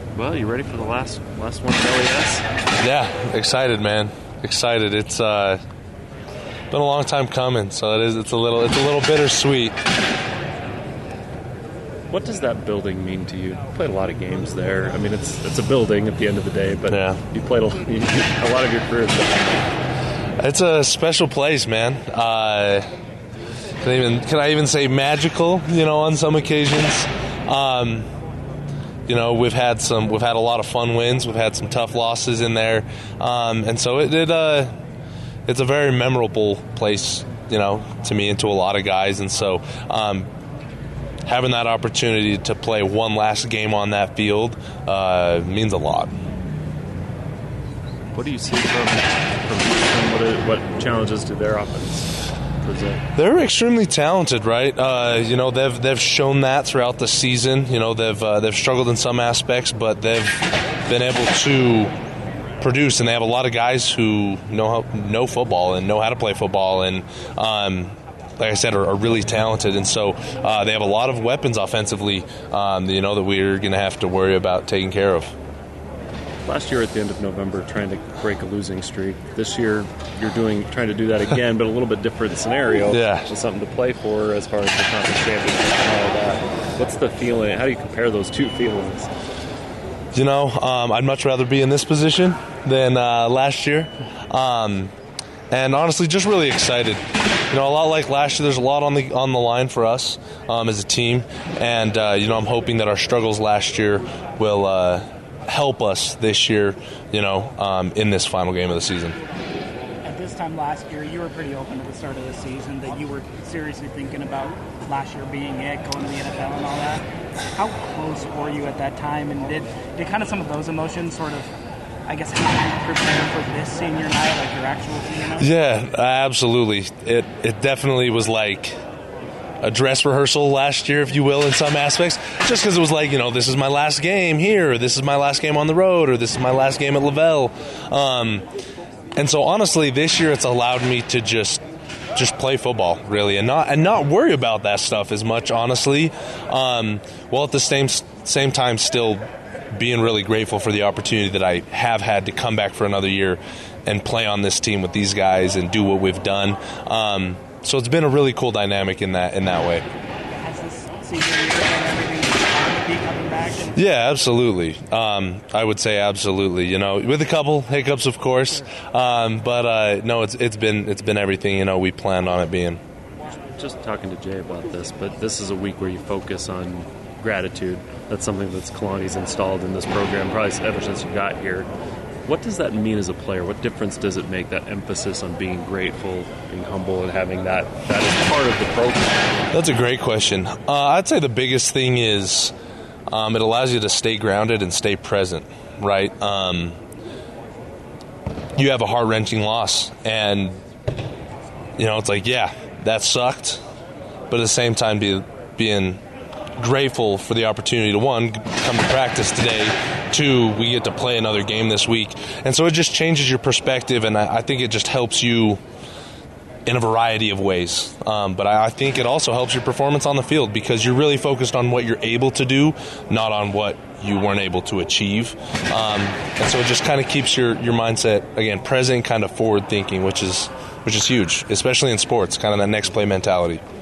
Well, you ready for the last one at LAS? Yeah, excited, man. Excited. It's been a long time coming, so it's a little bittersweet. What does that building mean to you? You played a lot of games there. I mean, it's a building at the end of the day, but you played a lot of your career there. It's a special place, man. Can I even say magical? On some occasions. We've had a lot of fun wins. We've had some tough losses in there, and so it's a very memorable place, to me and to a lot of guys. And so, having that opportunity to play one last game on that field means a lot. What do you see from Houston? What challenges do their offense present? They're extremely talented, right? They've shown that throughout the season. They've struggled in some aspects, but they've been able to produce, and they have a lot of guys who know football and know how to play football, and like I said, are really talented. And so they have a lot of weapons offensively, that we're going to have to worry about taking care of. Last year at the end of November, trying to break a losing streak. This year, you're trying to do that again, but a little bit different scenario. Yeah. With something to play for as far as the conference championship and all that. What's the feeling? How do you compare those two feelings? I'd much rather be in this position than last year. And honestly, just really excited. A lot like last year, there's a lot on the line for us as a team. And, I'm hoping that our struggles last year will help us this year, in this final game of the season. At this time last year, you were pretty open at the start of the season that you were seriously thinking about last year being it, going to the NFL and all that. How close were you at that time? And did kind of some of those emotions sort of, I guess, help you prepare for this senior night, like your actual senior night? Yeah, absolutely. It definitely was like a dress rehearsal last year, if you will, in some aspects, just because it was like, this is my last game here, or this is my last game on the road, or this is my last game at Lavelle. And so honestly, this year it's allowed me to just play football, really, and not worry about that stuff as much, honestly, while at the same time still being really grateful for the opportunity that I have had to come back for another year and play on this team with these guys and do what we've done. So it's been a really cool dynamic in that way. Has this season everything to be coming back? Yeah, absolutely. I would say absolutely. With a couple hiccups, of course, but no, it's been everything we planned on it being. Just talking to Jay about this, but this is a week where you focus on gratitude. That's something that's Kalani's installed in this program probably ever since you got here. What does that mean as a player? What difference does it make, that emphasis on being grateful, being humble, and having that as part of the program? That's a great question. I'd say the biggest thing is it allows you to stay grounded and stay present, right? You have a heart-wrenching loss, and, it's like, yeah, that sucked, but at the same time being grateful for the opportunity to, one, come to practice today, two, we get to play another game this week. And so it just changes your perspective, and I think it just helps you in a variety of ways. But I think it also helps your performance on the field because you're really focused on what you're able to do, not on what you weren't able to achieve. And so it just kind of keeps your mindset, again, present, kind of forward thinking, which is huge, especially in sports, kind of that next play mentality.